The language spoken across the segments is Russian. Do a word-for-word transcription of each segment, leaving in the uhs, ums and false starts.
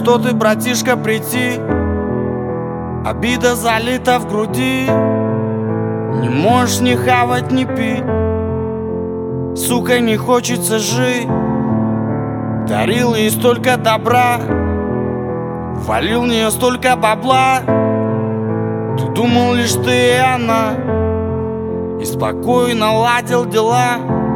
что ты, братишка, прийти. Обида залита в груди, не можешь ни хавать, ни пить. Сука, не хочется жить. Дарил ей столько добра, валил в нее столько бабла. Ты думал лишь ты и она, и спокойно ладил дела.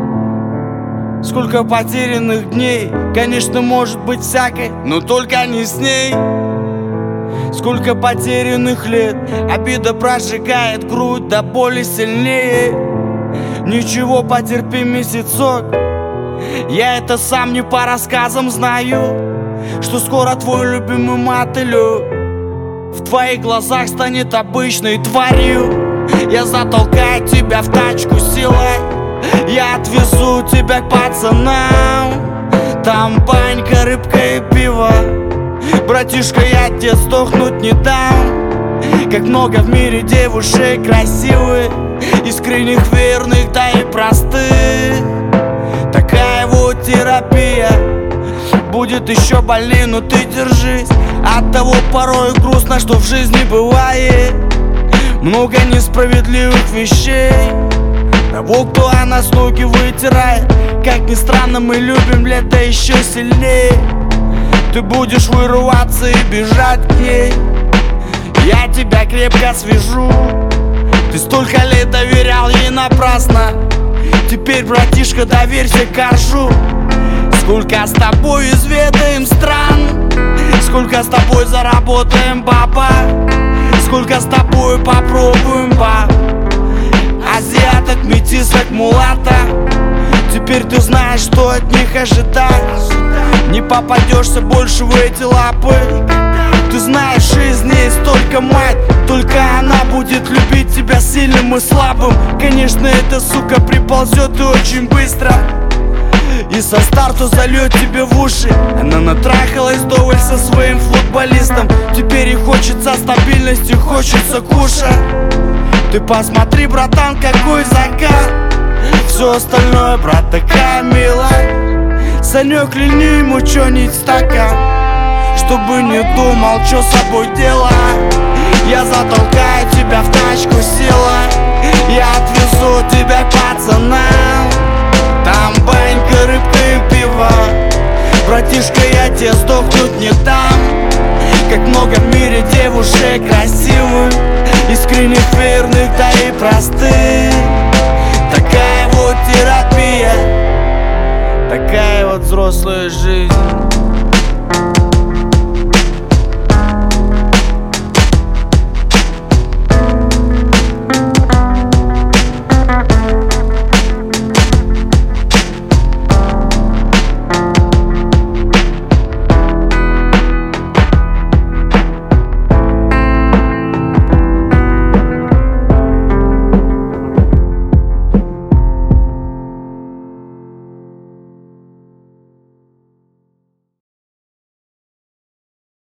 Сколько потерянных дней, конечно, может быть всякой, но только не с ней. Сколько потерянных лет, обида прожигает грудь до боли сильнее. Ничего, потерпи месяцок, я это сам не по рассказам знаю, что скоро твой любимый мотылек в твоих глазах станет обычной тварью. Я затолкаю тебя в тачку силой, я отвезу тебя к пацанам. Там банька, рыбка и пиво. Братишка, я тебе сдохнуть не дам. Как много в мире девушек красивых, искренних, верных, да и простых. Такая вот терапия будет еще больнее, но ты держись. От того порой грустно, что в жизни бывает много несправедливых вещей. Того, кто о нас ноги вытирает. Как ни странно, мы любим лето еще сильнее. Ты будешь вырываться и бежать к ней, я тебя крепко свяжу. Ты столько лет доверял ей напрасно, теперь, братишка, доверься коржу. Сколько с тобой изведаем стран, сколько с тобой заработаем баба, сколько с тобой попробуем баб. Азиаток, метисок, мулата. Теперь ты знаешь, что от них ожидать. Не попадешься больше в эти лапы. Ты знаешь, из ней столько мать, только она будет любить тебя сильным и слабым. Конечно, эта сука приползет и очень быстро, и со старту зальет тебе в уши. Она натрахалась вдоволь со своим футболистом. Теперь ей хочется стабильности, хочется кушать. Ты посмотри, братан, какой закат. Все остальное, брат, такая милая. Санек, льни ему чё-нибудь стакан, чтобы не думал, чё с собой делать. Я затолкаю тебя в тачку силой, я отвезу тебя к пацанам. Там банька, рыбка и пиво. Братишка, я тебе сдохнуть не дам. Как много в мире девушек красивых, искренних, верных, да и простых. Такая вот терапия, такая вот взрослая жизнь.